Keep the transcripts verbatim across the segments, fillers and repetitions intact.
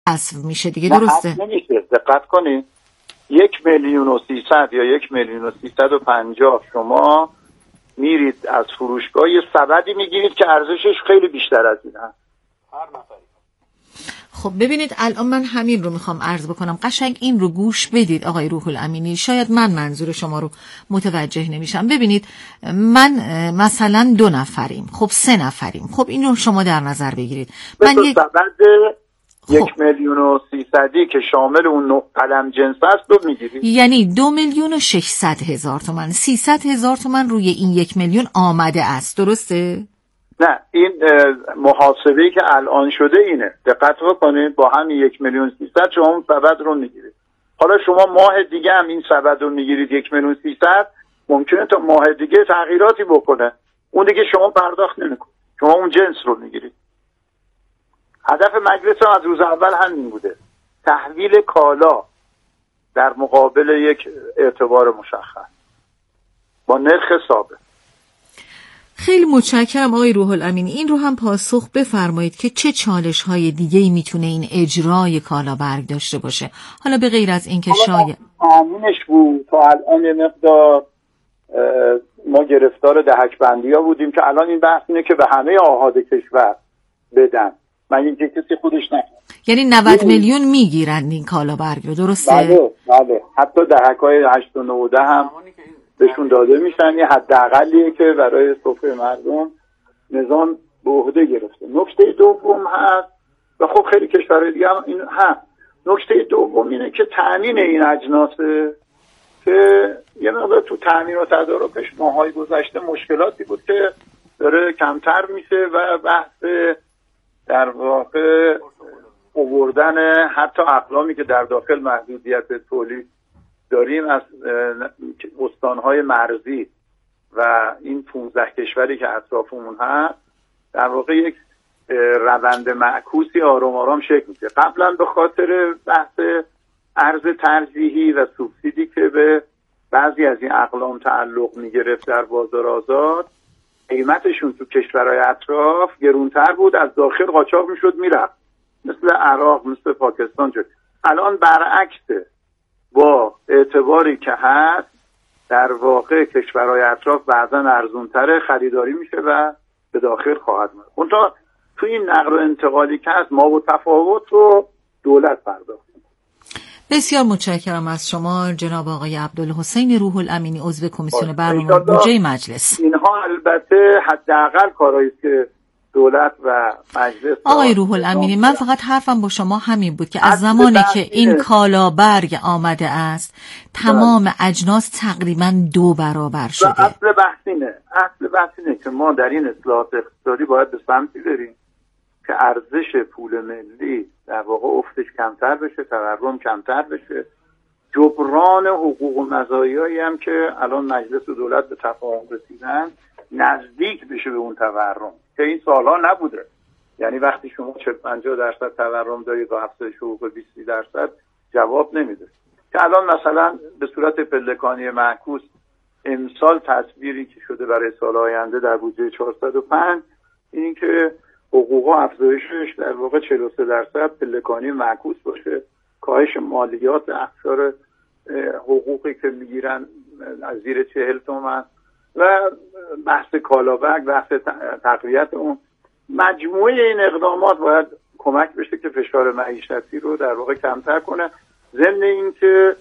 حذف میشه دیگه، درسته؟ نه نمیشه. دقت کنید یک میلیون و سیصد یا یک میلیون و سیصد و پنجاه شما میرید از فروشگاه یه سبدی میگیرید که ارزشش خیلی بیشتر از این هست هر نفری. خب ببینید الان من همین رو میخوام عرض بکنم، قشنگ این رو گوش بدید آقای روح الامینی، شاید من منظور شما رو متوجه نمیشم. ببینید من مثلا دو نفریم، خب سه نفریم، خب این رو شما در نظر بگیرید. من یک سبد یک میلیون و سیصدی که شامل اون نه قلم جنس است رو میگیرید، یعنی دو میلیون و ششصد هزار تومن، سیصد هزار تومن روی این یک میلیون آمده است، درسته؟ نه این محاسبه‌ای که الان شده اینه، دقت بکنید با همین یک میلیون سیصد شما اون سبد رو میگیرید. حالا شما ماه دیگه هم این سبد رو میگیرید یک میلیون سیصد، ممکنه تا ماه دیگه تغییراتی بکنه، اون دیگه شما پرداخت نمیکنید، شما اون جنس رو میگیرید. هدف مجلس هم از روز اول همین بوده، تحویل کالا در مقابل یک اعتبار مشخص با نرخ ثابت. خیلی متشکرم آقای روح الامینی. این رو هم پاسخ بفرمایید که چه چالش های دیگه‌ای میتونه این اجرای کالا برگ داشته باشه، حالا به غیر از این که شاید قانونش بود تا الان یه مقدار ما گرفتار دهک بندی ها بودیم که الان این بحث اینه که به همه آحاد کشور بدن، من این که کسی خودش نکنه. یعنی نود میلیون میگیرند این کالا برگ رو، درسته؟ بله بله، حتی دهک های هشت و نه ده هم بهشون داده میشن، یه حداقلیه که برای سفره مردم نظام به عهده گرفته. نکته دوم هست و خب خیلی کشورهای دیگه هم این هست، نکته دوم اینه که تامین این اجناسه که یه مقدار تو تامین و تدارکش ماهای گذشته مشکلاتی بود که داره کمتر میشه و بحث در واقع آوردن حتی اقلامی که در داخل محدودیت تولید داریم از استانهای مرزی و این پانزده کشوری که اطرافمون هست در واقع یک روند معکوسی آرام آرام شکل میشه. قبلا به خاطر بحث ارز ترجیحی و سوبسیدی که به بعضی از این اقلام تعلق میگرفت در بازار آزاد، قیمتشون تو کشورهای اطراف گرونتر بود، از داخل قاچاق میشد میرفت، مثل عراق مثل پاکستان شد. الان برعکسه، با اعتباری که هست در واقع کشورهای اطراف بعضا ارزونتره خریداری میشه و به داخل خواهد ماند. اونتا تو این نقل و انتقالی که هست ما و تفاوت رو دولت پرداخت. بسیار متشکرم از شما جناب آقای عبدالحسین روح الامینی، عضو کمیسیون برنامه بودجه مجلس. اینها البته حداقل کارهایی که دولت و مجلس. آقای روح الامینی من فقط حرفم با شما همین بود که از زمانی که این کالا برگ آمده است تمام اجناس تقریبا دو برابر شده. اصل بحث اینه اصل بحث اینه که ما در این اصلاحات اقتصادی باید به سمتی بریم که ارزش پول ملی در واقع افتش کمتر بشه، تورم کمتر بشه، جبران حقوق و مزایایی هم که الان مجلس و دولت به تفاهم رسیدن نزدیک بشه به اون تورم که این سالها نبوده. یعنی وقتی شما چهل پنجاه درصد تورم دارید و افزایش حقوق بیست درصد جواب نمیده، که الان مثلا به صورت پلکانی معکوس امسال تصویری که شده برای سال آینده در بودجه چهارصد و پنج این که حقوق و افزایشش در واقع چهل و سه درصد پلکانی معکوس باشه، کاهش مالیات اقشار حقوقی که میگیرن از زیر چهل تومن و بحث کالابرگ، بحث تقویت اون. مجموعه این اقدامات باید کمک بشه که فشار معیشتی رو در واقع کمتر کنه، ضمن این که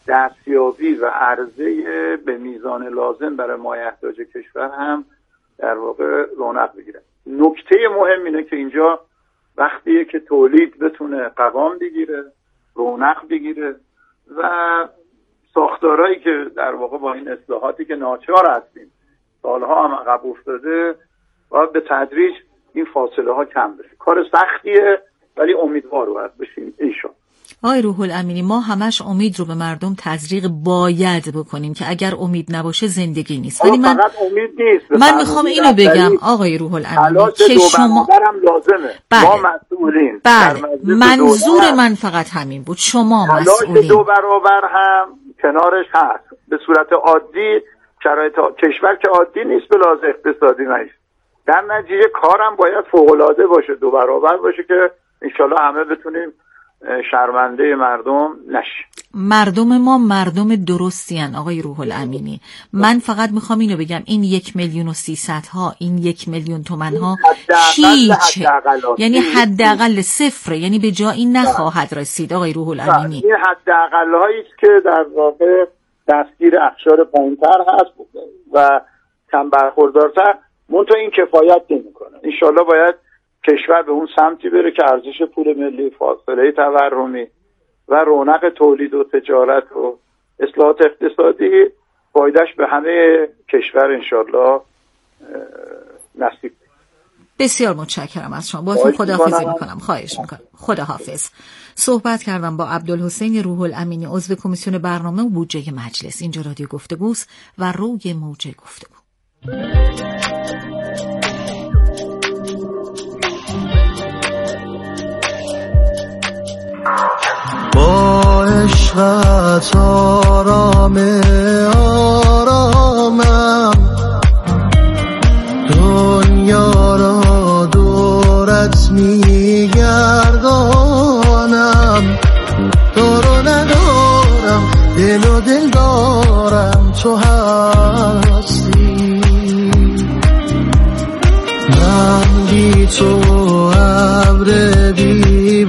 دستیابی و عرضه به میزان لازم برای مایحتاج کشور هم در واقع رونق بگیره. نکته مهم اینه که اینجا وقتیه که تولید بتونه قوام بگیره، رونق بگیره و ساختارهایی که در واقع با این اصلاحاتی که ناچار هستیم سالها هم عقب افتاده باید به تدریج این فاصله ها کم بشه. کار سختیه ولی امیدوار باید بشیم ایشان. آقای روح الامینی ما همش امید رو به مردم تزریق باید بکنیم که اگر امید نباشه زندگی نیست. ولی من فقط امید نیست، من میخوام اینو بگم آقای روح الامینی که شما هم لازمه. بله. ما مسئولین. بله. منظور من فقط همین بود، شما مسئولین. دو برابر هم کنارش هست. به صورت عادی شرایط کشور که عادی نیست به لحاظ اقتصادی نیست. در نتیجه کارم باید فوق‌العاده باشه، دو برابر باشه که انشالله همه بتونیم شرمنده مردم نشیم. مردم ما مردم درستی هن آقای روح الامینی. من فقط میخوام اینو بگم، این یک میلیون و سیصد ها، این یک میلیون تومن ها هیچه، یعنی حداقل صفره، یعنی به جایی نخواهد رسید آقای روح الامینی. این حداقل هایی است که در واقع دستگیر اقشار پایین‌تر هست و کم برخوردارتر، منتها این کفایت نمیکنه. ان شاءالله باید کشور به اون سمتی بره که ارزش پول ملی، فاصله تورمی و رونق تولید و تجارت و اصلاحات اقتصادی فایدهش به همه کشور انشالله نصیب. بسیار متشکرم از شما. باهاتون خداحافظی میکنم. خواهش میکنم. خداحافظ. صحبت کردم با عبدالحسین روح الامینی، عضو کمیسیون برنامه و بودجه مجلس. اینجا رادیو گفتگوست و روی موج گفتگو. با عشقت آرام آرامم، دنیا را دورت میگردانم، دار و ندارم، دل و دل دارم، تو هستی. من بی تو ابر بی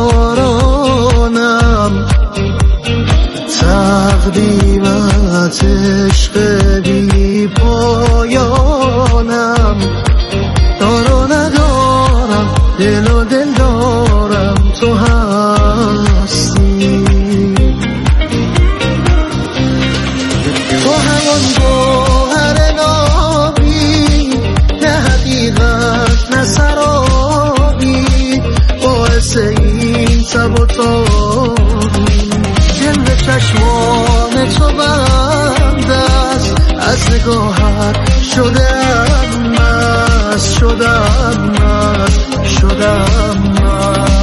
بارانم، تقدیمت عشق بی پایانم، دار و ندارم، دل و دل دارم، تو هستی. تو همان گوهر نابی، نه حقیقت نه سرابی، باعث این تب و تابی، جلوه چشمان تو بند است، از نگاهت شدم مست، شدم مست، شدم مست.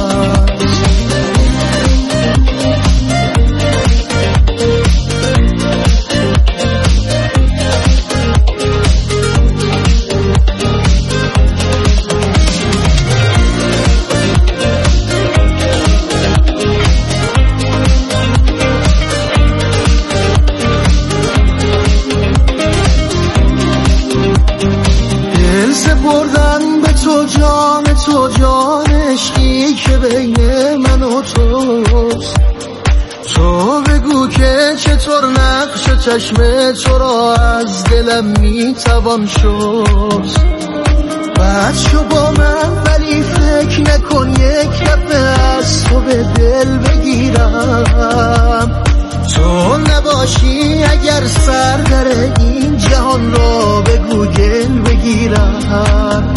بردن به تو جان تو، جان عشقی که بین من و توست. تو بگو که چطور نقش چشم تو را از دلم میتوان شست. بد شو با من ولی فکر نکن یک دفعه از تو به دل بگیرم. تو نباشی اگر سر در این جهان را به گوگل بگیرم.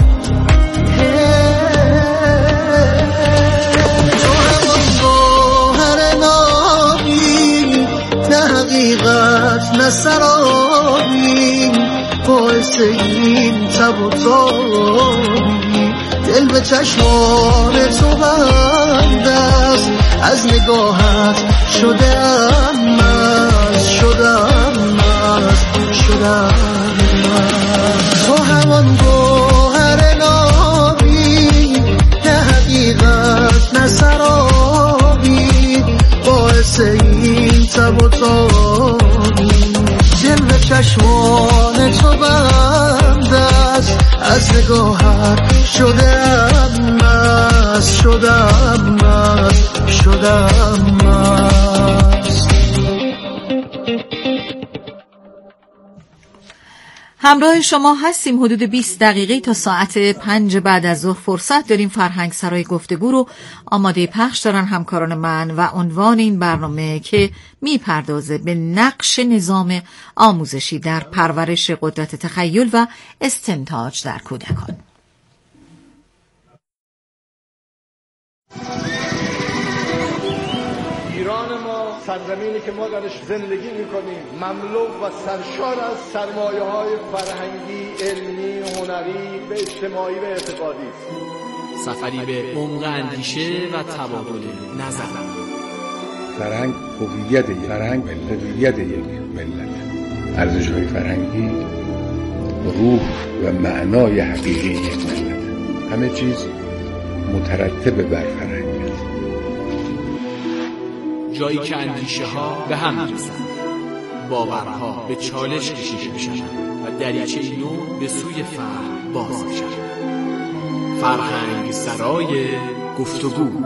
تو همون گوهر نابی، نه حقیقت نه سرابی، باعث این تب و تابی، دل به چشمان تو بند است، از نگاهت شدم مست، شدم مست، شدم مست. تو همان گوهر نابی، نه حقیقت نه سرابی، باعث این تب و تابی، جلوه چشمان تو بند است، از نگاهت شدم مست، شدم مست، شدم مست. همراه شما هستیم حدود بیست دقیقه تا ساعت پنج بعد از ظهر. فرصت داریم فرهنگ سرای گفتگو رو آماده پخش دارن همکاران من و عنوان این برنامه که میپردازه به نقش نظام آموزشی در پرورش قدرت تخیل و استنتاج در کودکان. ایران ما سرزمینی که ما درش زندگی میکنیم مملو و سرشار از سرمایه‌های فرهنگی، علمی، هنری و اجتماعی و اعتقادی است. سفری به عمق اندیشه و تبادل نظر. فرهنگ هویت یک فرهنگ هویت یک ملت. ارزش‌های فرهنگی روح و معنای حقیقی یک ملت. همه چیز مترتب بر فرهنگ است. جایی که اندیشه ها به هم می‌رسند، باورها به چالش کشیده می‌شوند و دریچه نو به سوی فهم باز می‌شود. فرهنگ سرای گفتگو.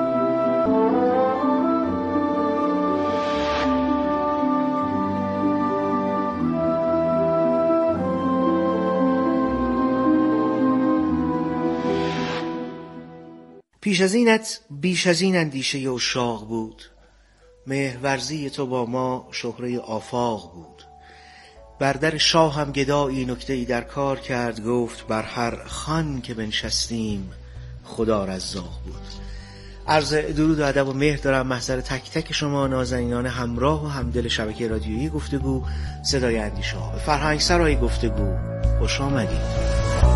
پیش از اینت بیش از این اندیشه اشاق بود، مهرورزی تو با ما شهره آفاق بود. بر در شاه هم گدایی نکته‌ای در کار کرد، گفت بر هر خان که بنشستیم خدا رزاق بود. عرض درود و ادب و مهر دارم محضر تک تک شما نازنینان همراه و همدل شبکه رادیویی گفتگو صدای اندیشه ها. فرهنگ سرای گفتگو خوش آمدید.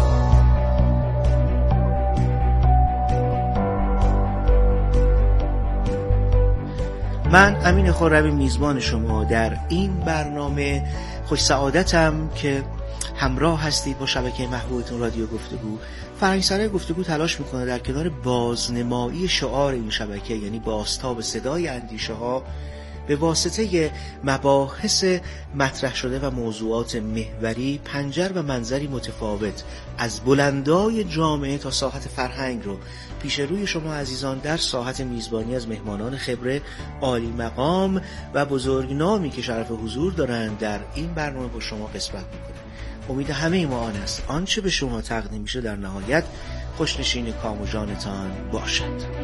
من امین خرمی میزبان شما در این برنامه خوش سعادتم که همراه هستید با شبکه محبوبتون رادیو گفتگو. فرهنگ سرای گفتگو تلاش میکنه در کنار بازنمایی شعار این شبکه، یعنی بازتاب صدای اندیشه ها، به واسطه مباحث مطرح شده و موضوعات محوری پنجر و منظری متفاوت از بلندای جامعه تا ساحت فرهنگ رو پیش روی شما عزیزان در ساحت میزبانی از مهمانان خبره عالی مقام و بزرگنامی که شرف حضور دارند در این برنامه با شما قسمت میکنه. امید همه ما آن است آنچه به شما تقدیم میشه در نهایت خوشنشین کام و جانتان باشد.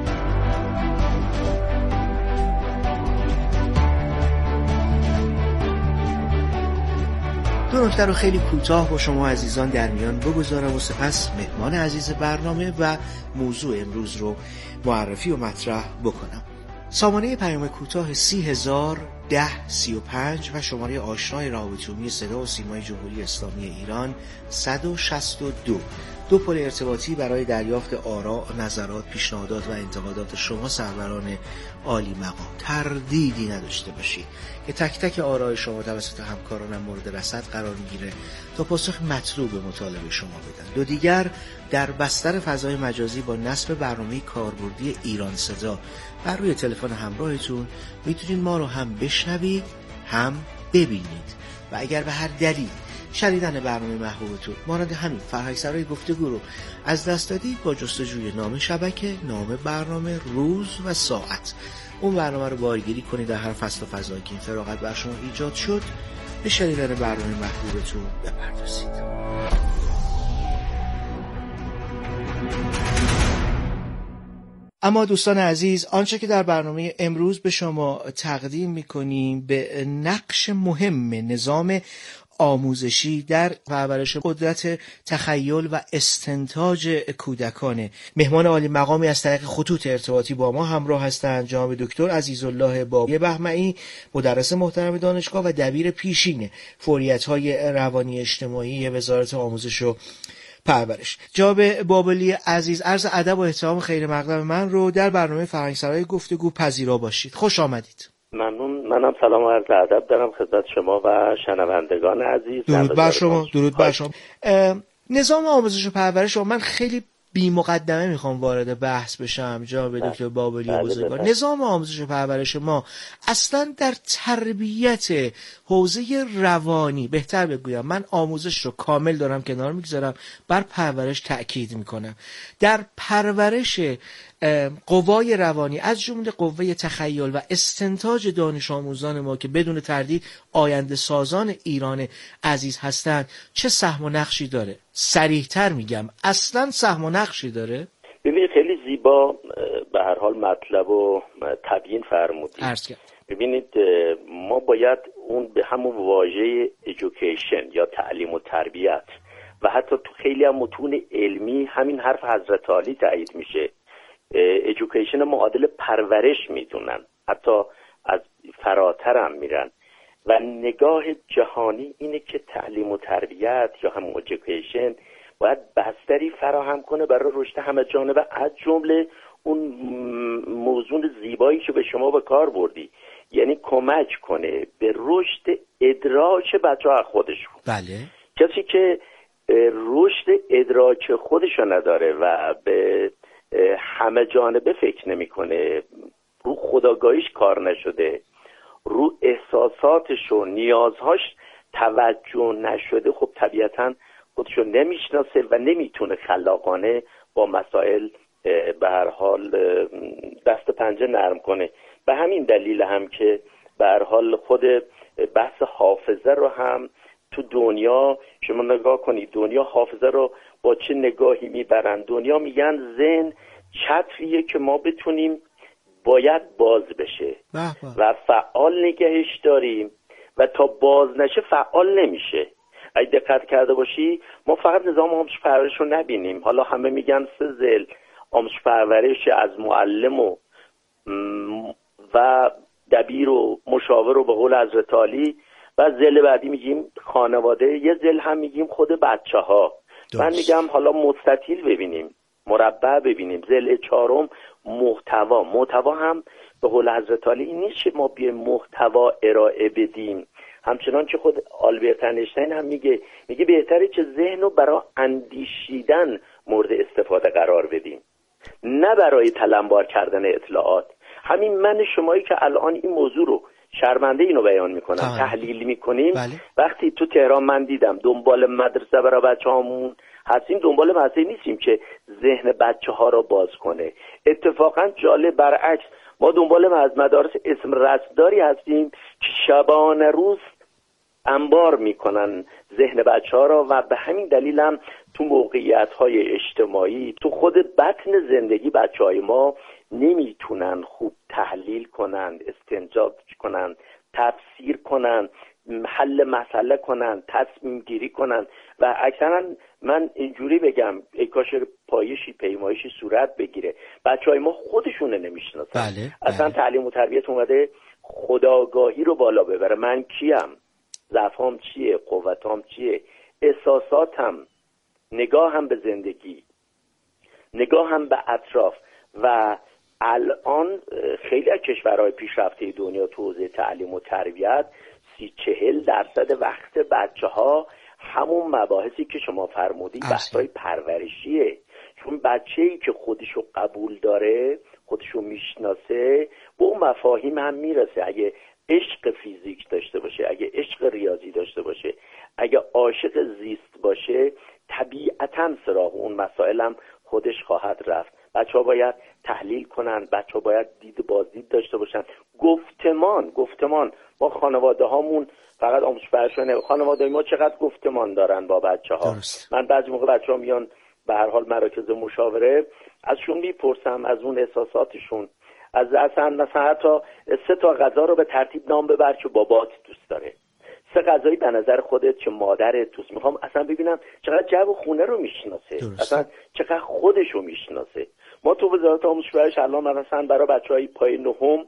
دو نکته رو خیلی کوتاه با شما عزیزان در میان بگذارم و سپس مهمان عزیز برنامه و موضوع امروز رو معرفی و مطرح بکنم. سامانه پیام کوتاه سی هزار ده سی و پنج و شماره آشنای روابط عمومی صدا و سیمای جمهوری اسلامی ایران صد و شصت و دو، دو پل ارتباطی برای دریافت آراء، نظرات، پیشنهادات و انتقادات شما سروران عالی مقام. تردیدی نداشته باشید که تک تک آراء شما توسط همکارانم مورد رصد قرار میگیره تا پاسخ مطلوب مطالبه شما بدن. دو دیگر در بستر فضای مجازی با نصب برنامه کاربردی ایران صدا بر روی تلفن همراهتون میتونید ما رو هم بشنوید هم ببینید و اگر به هر دلیل شنیدن برنامه محبوبتون مانند همین فرهنگ سرای گفتگو رو از دست دادید، با جستجوی نام شبکه، نام برنامه، روز و ساعت اون برنامه رو بارگیری کنید در هر فصل و فضایی که این فراغت بر شما ایجاد شد به شنیدن برنامه محبوبتون بپردازید. اما دوستان عزیز، آنچه که در برنامه امروز به شما تقدیم می‌کنیم به نقش مهم نظام آموزشی در پرورش قدرت تخیل و استنتاج کودکانه. مهمان عالی مقامی از طریق خطوط ارتباطی با ما همراه هستند جناب دکتر عزیزالله بابی بهمنی، مدرس محترم دانشگاه و دبیر پیشین فعالیت‌های روانی اجتماعی وزارت آموزش و پرورش. جناب بابلی عزیز، عرض ادب و احترام خیر مقدم من رو در برنامه فرهنگ سرای گفتگو پذیرا باشید. خوش آمدید. ممنون. منم سلام و عرض ادب دارم خدمت شما و شنوندگان عزیز. درود بر شما. درود بر شما. نظام آموزش و پرورش، من خیلی بی مقدمه میخوام وارد بحث بشم جناب دکتر بابلی بزرگوار. نظام آموزش و پرورش ما اصلا در تربیت حوزه روانی، بهتر بگویم من آموزش رو کامل دارم کنار میگذارم، بر پرورش تأکید میکنم. در پرورش قوای روانی از جمله قوه تخیل و استنتاج دانش آموزان ما که بدون تردید آینده سازان ایران عزیز هستند چه سهم و نقشی داره؟ صریح‌تر میگم اصلا سهم و نقشی داره؟ ببینید خیلی زیبا به هر حال مطلب و تبیین فرمودید. عرض کرد. ببینید ما باید اون به همون واژه education یا تعلیم و تربیت و حتی تو خیلی هم متون علمی همین حرف حضرت علی تایید میشه، ایژوکیشن معادل پرورش میدونن، حتی از فراتر هم میرن و نگاه جهانی اینه که تعلیم و تربیت یا هم ایژوکیشن باید بستری فراهم کنه برای رشد همه جانبه، از جمله اون موضوع زیبایی که به شما به کار بردی، یعنی کمک کنه به رشد ادراک بچه‌ها خودشون. بله. کسی که رشد ادراک خودشو نداره و به همه جانبه فکر نمی کنه، رو خدا خودآگاهیش کار نشده، رو احساساتش و نیازهاش توجه نشده، خب طبیعتاً خودشو نمیشناسه و نمیتونه خلاقانه با مسائل به هر حال دست پنجه نرم کنه. به همین دلیل هم که به هر حال خود بحث حافظه رو هم تو دنیا شما نگاه کنید، دنیا حافظه رو با چه نگاهی میبرن؟ دنیا میگن ذهن چتریه که ما بتونیم باید باز بشه و فعال نگهش داریم و تا باز نشه فعال نمیشه. اگه دقت کرده باشی ما فقط نظام آموزش پرورش رو نبینیم، حالا همه میگن سه ضلع آموزش پرورش از معلم و و دبیر و مشاور و به قول حضرت علی، و ضلع بعدی میگیم خانواده، یه ضلع هم میگیم خود بچه ها. من میگم حالا مستطیل ببینیم، مربع ببینیم. ضلع چهارم محتوا. محتوا هم به قول حضرت علی این نیست که ما بیایم محتوا ارائه بدیم، همچنان که خود آلبرت اینشتین هم میگه میگه بهتره که ذهن رو برای اندیشیدن مورد استفاده قرار بدیم، نه برای تلمبار کردن اطلاعات. همین من شمایی که الان این موضوع رو شرمنده اینو بیان میکنم آه. تحلیل میکنیم. بله. وقتی تو تهران من دیدم دنبال مدرسه برای بچه هامون هستیم، دنبال مدرسه نیستیم که ذهن بچه ها رو باز کنه. اتفاقا جالب برعکس، ما دنبال از مدارس اسم رسمداری هستیم که شبانه روز انبار میکنن ذهن بچه ها را و به همین دلیل هم تو موقعیت های اجتماعی، تو خود بطن زندگی بچه های ما نمیتونن خوب تحلیل کنن، استنتاج کنن، تفسیر کنن، حل مسئله کنن، تصمیم گیری کنن. و اکثرا من اینجوری بگم ای کاش پایشی پیمایشی صورت بگیره، بچه های ما خودشونه نمیشناسن. بله، اصلا بله. تعلیم و تربیت اومده خودآگاهی رو بالا ببره. من کیم، ضعفام چیه، قوتام چیه، احساساتم، نگاهم به زندگی، نگاهم به اطراف. و الان خیلی از کشورهای پیشرفته دنیا تو حوزه تعلیم و تربیت سی چهل درصد وقت بچه ها همون مباحثی که شما فرمودید بحثای پرورشیه. چون بچه‌ای که خودشو قبول داره، خودشو میشناسه، به اون مفاهیم هم میرسه. اگه عشق فیزیک داشته باشه، اگه عشق ریاضی داشته باشه، اگه عاشق زیست باشه، طبیعتاً سراغ اون مسائل هم خودش خواهد رفت. بچه ها باید تحلیل کنن، بچه ها باید دید بازدید داشته باشن. گفتمان گفتمان ما خانواده هامون فقط آموزش پرورش نه، خانواده ما چقدر گفتمان دارن با بچه ها. درست. من بعضی موقع بچه ها میان به هر حال مراکز مشاوره، ازشون میپرسم از اون احساساتشون، از اصلا مثلا حتی سه تا غذا رو به ترتیب نام ببر که بابات دوست داره، سه غذایی به نظر خودت که مادرت دوست. میخوام اصلا ببینم چقدر جو خونه رو میشناسه، اصلا چقدر خودش رو میشناسه. ما تو وزارت آموزش و پرورش الان مثلا برای بچهای پای نهم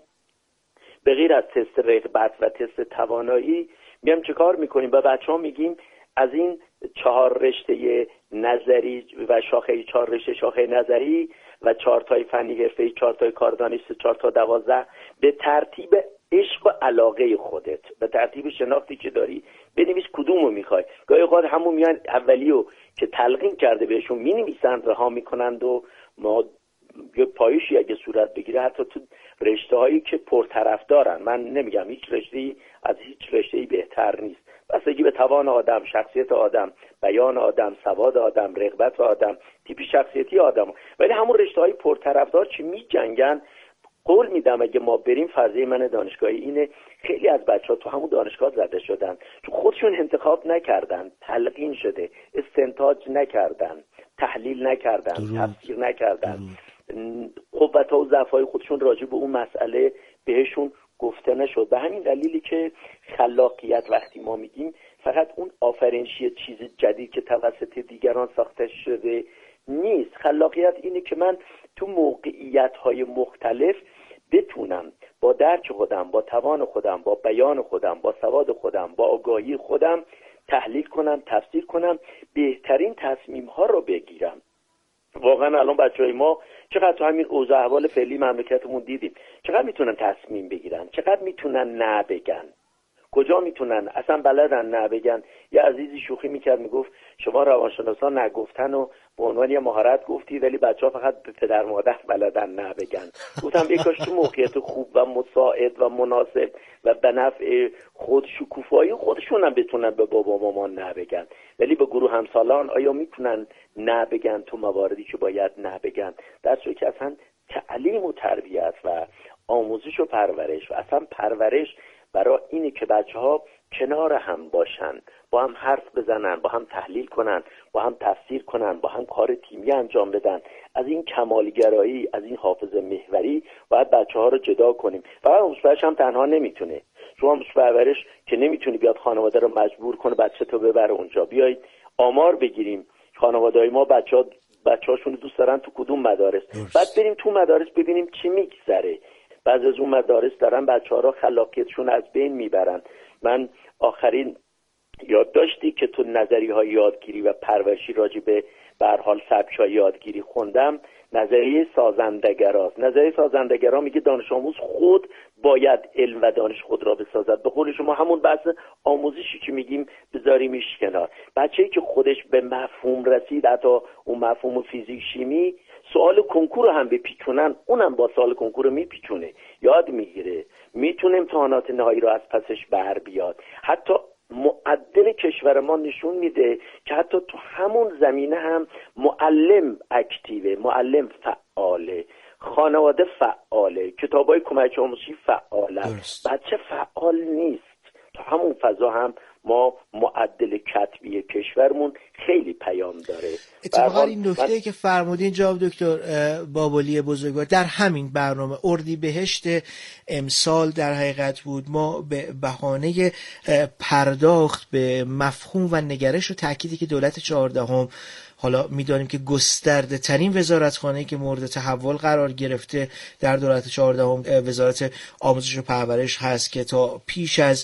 به غیر از تست رغبت و تست توانایی میام چه کار میکنیم؟ با بچه ها میگیم از این چهار رشته نظری و شاخه چهار رشته شاخه نظری و چهار تای فنی حرفه‌ای، چهار تای کاردانش، چهار تا دوازده، به ترتیب عشق و علاقه خودت، به ترتیب شناختی که داری بنویس کدومو میخوای. گاهی اوقات همون میان اولیو که تلقین کرده بهشون مینویسن رها میکنند و ما یه پایشی اگه صورت بگیره حتی تو رشته هایی که پرطرف دارن، من نمیگم هیچ رشته‌ای از هیچ رشته‌ای بهتر نیست، بستگی به توان آدم، شخصیت آدم، بیان آدم، سواد آدم، رغبت آدم، تیپی شخصیتی آدم. ولی همون رشته های پرطرفدار چی میجنگن، قول میدم اگه ما بریم، فرضیه من دانشگاهی اینه خیلی از بچه‌ها تو همون دانشگاه زده شدن چون خودشون انتخاب نکردن، تلقین شده، استنتاج نکردن، تحلیل نکردن، تفسیر نکردن، قوت‌ها و ضعف‌های خودشون راجع به اون مسئله بهشون گفته نشد. به همین دلیلی که خلاقیت وقتی ما میگیم فقط اون آفرینشی چیز جدید که توسط دیگران ساخته شده نیست. خلاقیت اینه که من تو موقعیت‌های مختلف بتونم با درک خودم، با توان خودم، با بیان خودم، با سواد خودم، با آگاهی خودم تحلیل کنم، تفسیر کنم، بهترین تصمیم‌ها رو بگیرم. واقعا الان بچهای ما چقدر تو همین اوضاع احوال فعلی مملکتمون دیدیم چقدر میتونن تصمیم بگیرن، چقدر میتونن نه بگن. کجا میتونن؟ اصلا بلدن نه بگن. یه عزیزی شوخی میکرد میگفت شما روانشناسا نگفتن و به عنوان یه مهارت گفتی ولی بچه‌ها فقط به پدر مادر بلدن نه بگن. گفتم یکاش تو موقعیت خوب و مساعد و مناسب و به نفع خود شکوفایی خودشون هم بتونن به بابا مامان نه بگن، ولی به گروه همسالان آیا میتونن نه بگن تو مواردی که باید نه بگن؟ در صورتی که اصلا تعلیم و تربیت و آموزش و پرورش و اصلا پرورش برای اینه که بچه‌ها کنار هم باشن، با هم حرف بزنن، با هم تحلیل کنن، با هم تفسیر کنن، با هم کار تیمی انجام بدن. از این کمالگرایی، از این حافظه محوری باید بچه‌ها رو جدا کنیم. فقط آموزش پرورش هم تنها نمیتونه. شما آموزش پرورش که نمیتونی بیاد خانواده رو مجبور کنه بچه تو ببره اونجا. بیایید آمار بگیریم خانواده‌های ما بچه‌ها بچه‌هاشون دوست دارن تو کدوم مدارس، بعد بریم تو مدارس ببینیم چی میگذره. بعضی از اون مدارس دارن بچه‌ها رو خلاقیتشون از بین میبرن. من آخرین یادداشتی که تو نظریه‌های یادگیری و پرورشی راجع به به هر حال سبک‌های یادگیری خوندم، نظریه سازندگراست. نظریه سازندگرا میگه دانش آموز خود باید علم و دانش خود را بسازد. به قول شما همون بحث آموزشی که میگیم بذاریمش کنار. بچه‌ای که خودش به مفهوم رسید، حتی اون مفهوم فیزیک شیمی، سوال کنکور هم بپیچونن اونم با سوال کنکور میپیچونه، یاد میگیره، میتونه امتحانات نهایی رو از پسش بر بیاد. حتی معدل کشور ما نشون میده که حتی تو همون زمینه هم معلم اکتیوه، معلم فعاله، خانواده فعاله، کتابای کمک آموزشی فعاله، بچه فعال نیست. تو همون فضا هم ما معدل کتبی کشورمون خیلی پیام داره. اتفاقا این نکته من... که فرمودین جناب دکتر بابلی بزرگوار در همین برنامه اردیبهشت امسال در حقیقت بود، ما به بهانه پرداخت به مفهوم و نگرش و تأکیدی که دولت چهاردهم، حالا میدانیم که گسترده ترین وزارتخانه‌ای که مورد تحول قرار گرفته در دولت چهاردهم وزارت آموزش و پرورش هست که تا پیش از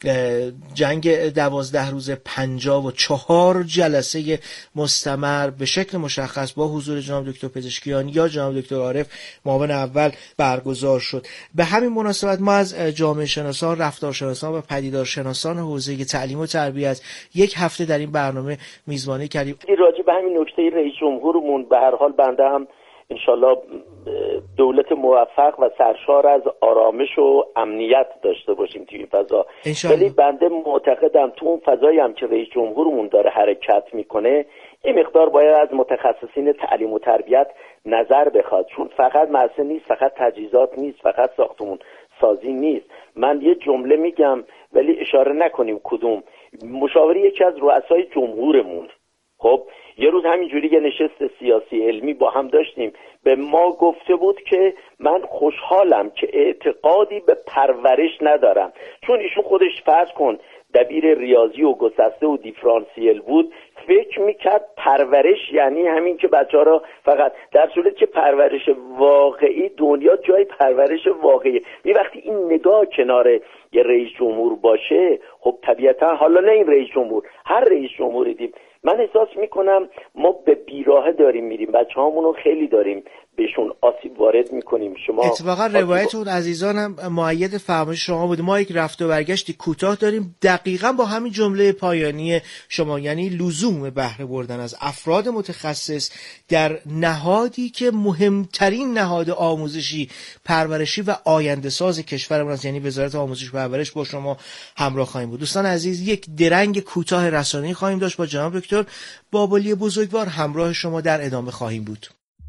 جنگ دوازده روز پنجاه و چهار جلسه مستمر به شکل مشخص با حضور جناب دکتر پزشکیان یا جناب دکتر عارف معاون اول برگزار شد. به همین مناسبت ما از جامعه شناسان، رفتارشناسان و پدیدارشناسان حوزه تعلیم و تربیت یک هفته در این برنامه میزبانی کردیم. راجع به همین نکته رئیس جمهورمون به هر حال بنده هم انشالله دولت موفق و سرشار از آرامش و امنیت داشته باشیم توی این فضا. ولی بنده معتقدم تو اون فضایی هم که رئیس جمهورمون داره حرکت میکنه این مقدار باید از متخصصین تعلیم و تربیت نظر بخواد، چون فقط مسئله نیست، فقط تجهیزات نیست، فقط ساختمون سازی نیست. من یه جمله میگم ولی اشاره نکنیم کدوم. مشاوره یکی از رؤسای جمهورمون خب یه روز همینجوری یه نشست سیاسی علمی با هم داشتیم، به ما گفته بود که من خوشحالم که اعتقادی به پرورش ندارم، چون ایشون خودش فرض کن دبیر ریاضی و گسسته و دیفرانسیل بود، فکر میکرد پرورش یعنی همین که بچه‌ها را فقط، در صورتی که پرورش واقعی دنیا جای پرورش واقعی. می وقتی این نگاه کنار یه رئیس جمهور باشه، خب طبیعتا حالا نه این رئیس جمهور، هر رئیس جمهوری دیم، من احساس میکنم ما به بیراهه داریم میریم، بچه هامونو خیلی داریم بهشون آسیب وارد میکنیم. شما اتفاقا روایت اون عزیزانم مؤید فرمایش شما بود. ما یک رفت و برگشتی کوتاه داریم دقیقاً با همین جمله پایانی شما، یعنی لزوم بهره بردن از افراد متخصص در نهادی که مهمترین نهاد آموزشی، پرورشی و آینده ساز کشورمون است، یعنی وزارت آموزش و پرورش. با شما همراه خواهیم بود. دوستان عزیز، یک درنگ کوتاه رسانه‌ای خواهیم داشت با جناب دکتر بابلی بزرگوار، همراه شما در ادامه خواهیم بود.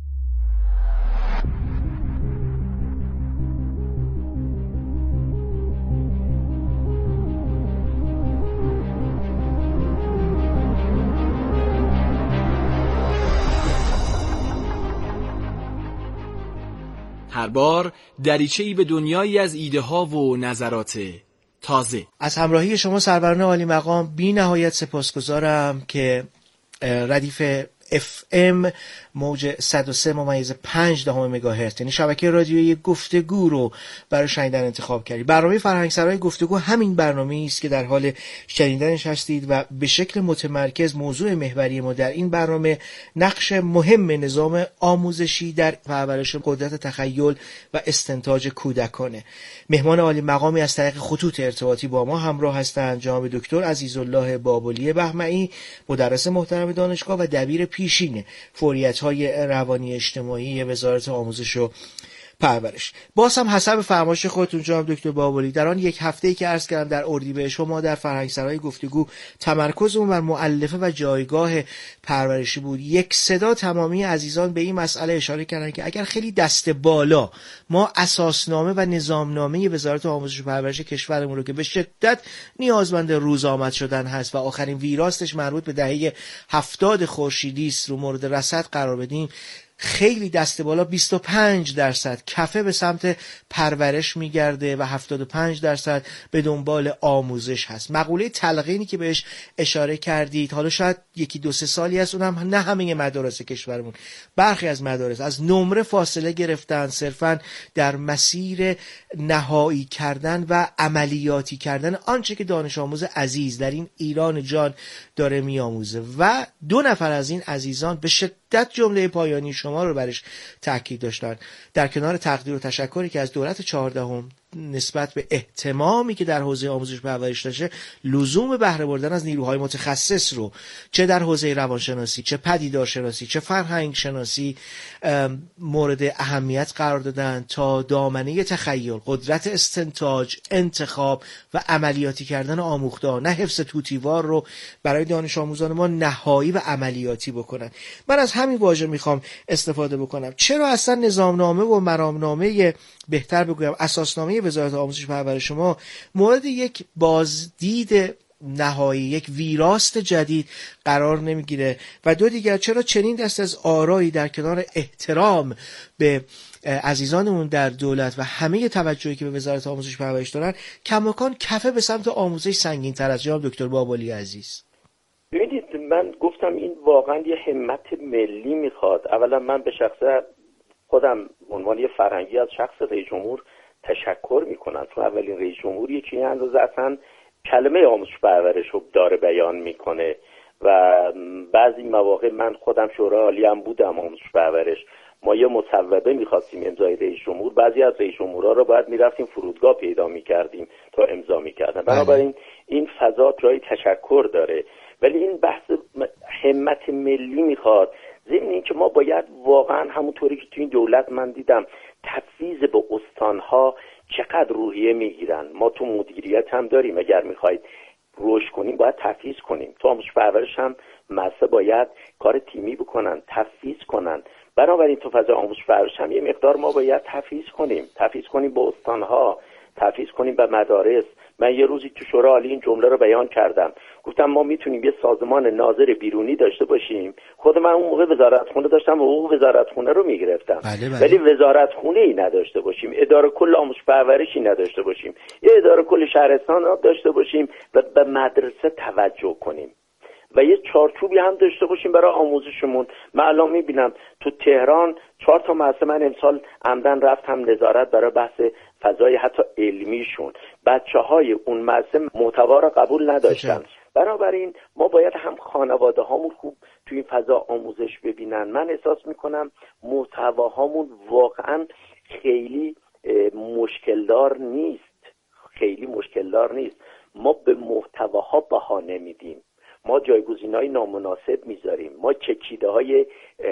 هر بار دریچه‌ای به دنیایی از ایده ها و نظرات تازه. از همراهی شما سروران عالی مقام بی نهایت سپاسگزارم که ردیف اف ام موج صد و سه ممیز پنج دهم مگاهرتز، یعنی شبکه رادیویی گفتگو رو برای شنیدن انتخاب کردید. برنامه فرهنگسرای گفتگو همین برنامه‌ای است که در حال شنیدنش هستید و به شکل متمرکز موضوع محوری ما در این برنامه نقش مهم نظام آموزشی در پرورش قدرت تخیل و استنتاج کودکانه. مهمان عالی مقامی از طریق خطوط ارتباطی با ما همراه هستند جناب دکتر عزیزالله بابلی بهمنی، مدرس محترم دانشگاه و دبیر پیشین فعالیت‌های روانی اجتماعی وزارت آموزش و پرورش. باز هم حسب فرمایش خودتون جناب دکتر بابلی، در آن یک هفته‌ای که عرض کردم در اردیبهشت ما در فرهنگسرای گفتگو تمرکزمون بر مؤلفه و جایگاه پرورشی بود. یک صدا تمامی عزیزان به این مسئله اشاره کردن که اگر خیلی دست بالا ما اساسنامه و نظامنامه وزارت آموزش و پرورش کشورمون رو که به شدت نیازمند روز آمد شدن هست و آخرین ویراستش مربوط به دهه هفتاد خورشیدی است رو مورد رصد قرار بدیم، خیلی دست بالا بیست و پنج درصد کفه به سمت پرورش میگرده و هفتاد و پنج درصد به دنبال آموزش هست. مقوله تلقینی که بهش اشاره کردید، حالا شاید یکی دو سه سالی هست، اونم نه همه مدارس کشورمون، برخی از مدارس از نمره فاصله گرفتن، صرفاً در مسیر نهایی کردن و عملیاتی کردن آنچه که دانش آموز عزیز در این ایران جان داره میآموزه و دو نفر از این عزیزان به شدت جمله پایانی شما رو برش تاکید داشتن. در کنار تقدیر و تشکری که از دولت چهاردهم نسبت به اهتمامی که در حوزه آموزش پرورش داشته، لزوم بهره بردن از نیروهای متخصص رو چه در حوزه روانشناسی، چه پدیدارشناسی، چه فرهنگ شناسی مورد اهمیت قرار دادن تا دامنه تخیل، قدرت استنتاج، انتخاب و عملیاتی کردن آموخته، نه حفظ توتیوار رو برای دانش آموزان ما نهایی و عملیاتی بکنن. من از همین واژه میخوام استفاده بکنم. چرا اصلا نظامنامه و مرامنامه، بهتر بگویم اساسنامه وزارت آموزش و پرورش ما مورد یک بازدید نهایی، یک ویراست جدید قرار نمیگیره؟ و دو دیگر، چرا چنین دست از آرایی در کنار احترام به عزیزانمون در دولت و همه توجهی که به وزارت آموزش و پرورش دارن، کماکان کفه به سمت آموزش سنگین تر از جناب دکتر بابلی عزیز؟ ببینید، من گفتم این واقعا یه همت ملی میخواد. اولا من به شخصه خودم عنوان یه فرهنگی از شخص رئیس جمهور تشکر میکنم، چون اولین رئیس جمهوریه که این اندازه اصلا کلمه آموزش پرورش رو داره بیان میکنه و بعضی مواقع من خودم شورای عالی هم بودم آموزش پرورش، ما یه مصوبه میخواستیم امضای رئیس جمهور، بعضی از رئیس جمهورها رو باید میرفتیم فرودگاه پیدا میکردیم تا امضا میکردن. بنابراین این فضا جای تشکر داره، ولی این بحث همت ملی میخواد. ضمن این که ما باید واقعا همونطوری که تو این دولت من دیدم تفویض به استانها چقدر روحیه میگیرن. ما تو مدیریت هم داریم، اگر میخواید رشد کنیم باید تفویض کنیم. تو آموزش پرورش هم مدرسه باید کار تیمی بکنن، تفویض کنن. بنابراین تو فضای آموزش پرورش هم یه مقدار ما باید تفویض کنیم، تفویض کنیم به استانها، تفویض کنیم به مدارس. من یه روزی تو شورای عالی این جمله رو بیان کردم، گفتم ما میتونیم یه سازمان ناظر بیرونی داشته باشیم. خود من اون موقع وزارتخونه داشتم و حقوق وزارتخونه رو میگرفتم، بله بله. ولی وزارتخونه ای نداشته باشیم، اداره کل آموزش پرورشی نداشته باشیم، یه اداره کل شهرستان داشته باشیم و به مدرسه توجه کنیم و یه چارچوبی هم داشته باشیم برای آموزشمون. من الان میبینم تو تهران چهار تا مدرسه من امسال عمدن رفتم نظارت برای بحث فضای حتی علمیشون، بچه‌های اون مدرسه محتوا رو قبول نداشتن. بنابراین ما باید هم خانواده هامون خوب توی این فضا آموزش ببینن. من احساس میکنم محتواهامون واقعا خیلی مشکلدار نیست، خیلی مشکلدار نیست. ما به محتواها بها نمیدیم، ما جایگزین‌های نامناسب میذاریم، ما چکیده‌های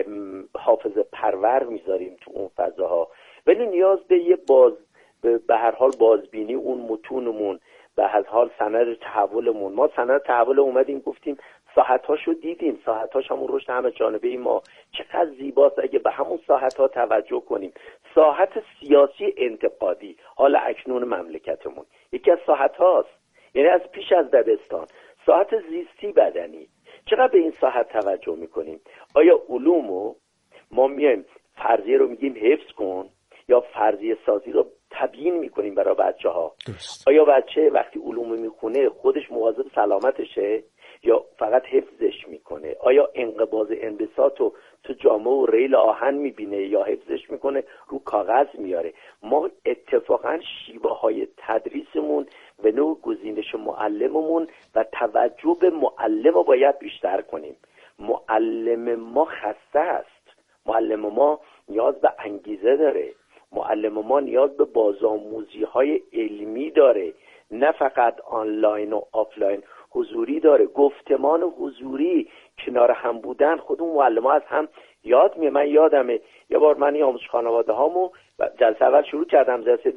حافظه پرور میذاریم تو اون فضاها، ولی نیاز به یه باز به هر حال بازبینی اون متونمون، به هر حال سند تحولمون. ما سند تحول اومدیم گفتیم ساحت‌هاشو دیدیم، ساحت‌هاش همون رشد همه جانبه ما چقدر زیباست اگه به همون ساحت‌ها توجه کنیم. ساحت سیاسی انتقادی حال اکنون مملکتمون یکی از ساحت‌هاست، یعنی از پیش از دبستان. ساحت زیستی بدنی چقدر به این ساحت توجه میکنیم؟ آیا علومو ما میایم فرضیه رو میگیم حفظ کن یا فرضیه سازی رو تبیین میکنیم برای بچه ها؟ آیا بچه وقتی علوم میخونه خودش مواظب سلامتشه یا فقط حفظش میکنه؟ آیا انقباض انبساط رو تو جامعه و ریل آهن میبینه یا حفظش میکنه رو کاغذ میاره؟ ما اتفاقا شیوه های تدریسمون و نوع گزینش معلممون و توجه به معلم رو باید بیشتر کنیم. معلم ما خسته است، معلم ما نیاز به انگیزه داره، معلم ما نیاز به بازآموزی های علمی داره، نه فقط آنلاین و آفلاین، حضوری داره. گفتمان حضوری، کنار هم بودن، خود اون معلم ها از هم یاد می. من یادمه یه بار من آموزش خانواده هامو جلسه اول شروع کردم، جلسه